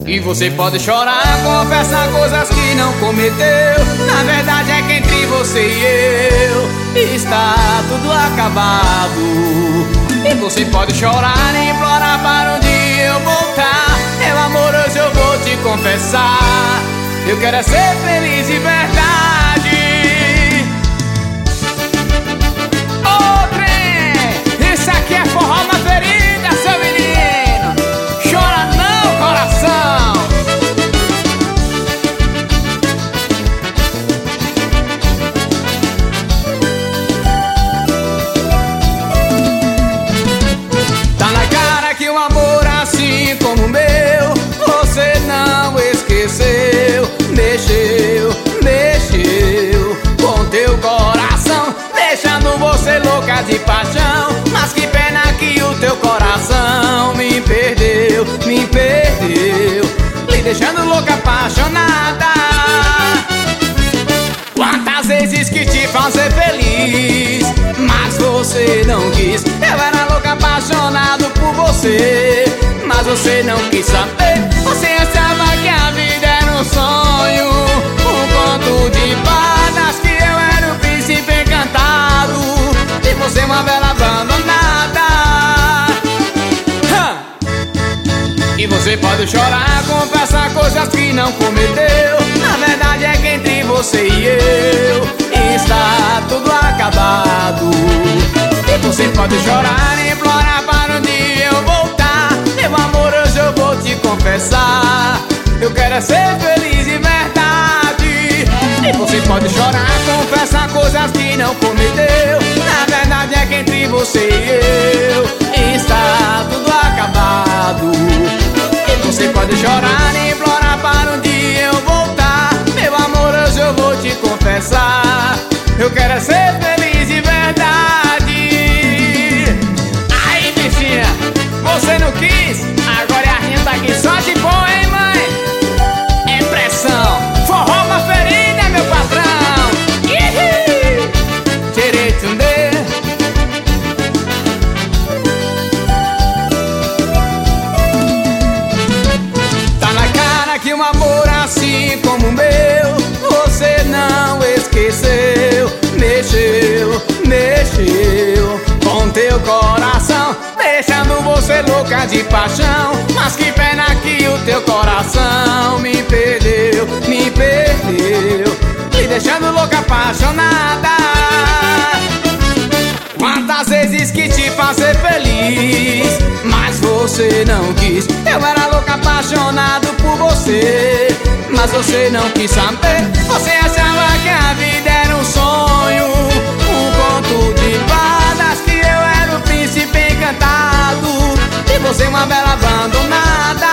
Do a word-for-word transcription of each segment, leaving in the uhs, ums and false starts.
E você pode chorar, confessar coisas que não cometeu. Na verdade é que entre você e eu está tudo acabado. E você pode chorar e implorar para um dia eu voltar. Meu amor, hoje eu vou te confessar, eu quero é ser feliz de verdade. Ô trem, isso aqui é forró na ferida, seu menino. Chora não, coração. Tá na cara que um amor assim como o meu você não esqueceu. Mexeu, mexeu com teu coração, deixando você louca de paixão. Mas que pena que o teu coração me perdeu, me perdeu, me deixando louca apaixonada. Quantas vezes quis te fazer feliz, mas você não quis. Eu era louca apaixonado por você, mas você não quis saber. Você achava que a vida era um sonho, um conto de fadas, que eu era o príncipe encantado e você uma bela abandonada. E você pode chorar, confessar coisas que não cometeu. Na verdade é que entre você e eu está tudo acabado. E você pode chorar e implorar para um dia eu voltar. Meu amor, hoje eu vou te confessar, eu quero é ser feliz de verdade. E você pode chorar, confessar coisas que não cometeu. Na verdade é que entre você e eu está tudo acabado. E você pode chorar e implorar para um dia eu voltar. Meu amor, hoje eu vou te confessar, eu quero é ser feliz de verdade. Aí, bichinha, você não quis, agora é a renda aqui só de bom, hein, mãe? É pressão, forró pra ferida, meu patrão. Ihi! Tchê-tchê-tchê. Tá na cara que um amor assim como o meu você não esqueceu. Mexeu, mexeu com teu coração, deixando você louca de paixão. Mas que pena que o teu coração me perdeu, me perdeu, me deixando louca apaixonada. Quantas vezes quis te fazer feliz, mas você não quis. Eu era louca apaixonado por você, mas você não quis saber. Você achava que a vida era um sonho, um conto de fadas, que eu era o príncipe encantado e você uma bela abandonada.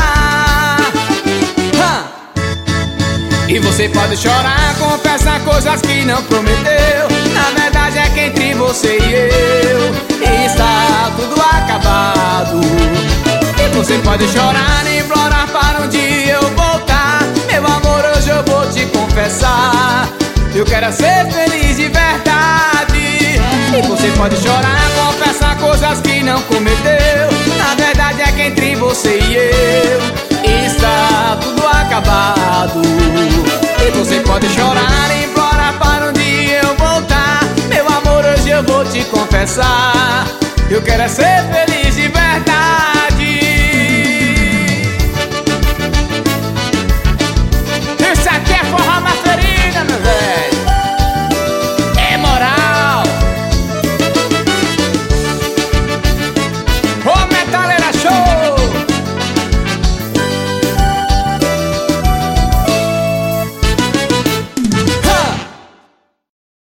Hã? E você pode chorar, confessar coisas que não prometeu. Na verdade é que entre você e eu está tudo acabado. E você pode chorar e implorar para um dia eu voltar. Meu amor, hoje eu vou te confessar, eu quero é ser feliz de verdade. E você pode chorar, confessar coisas que não cometeu. Na verdade é que entre você e eu está tudo acabado. E você pode chorar e implorar para um dia eu voltar. Meu amor, hoje eu vou te confessar, eu quero é ser feliz de verdade.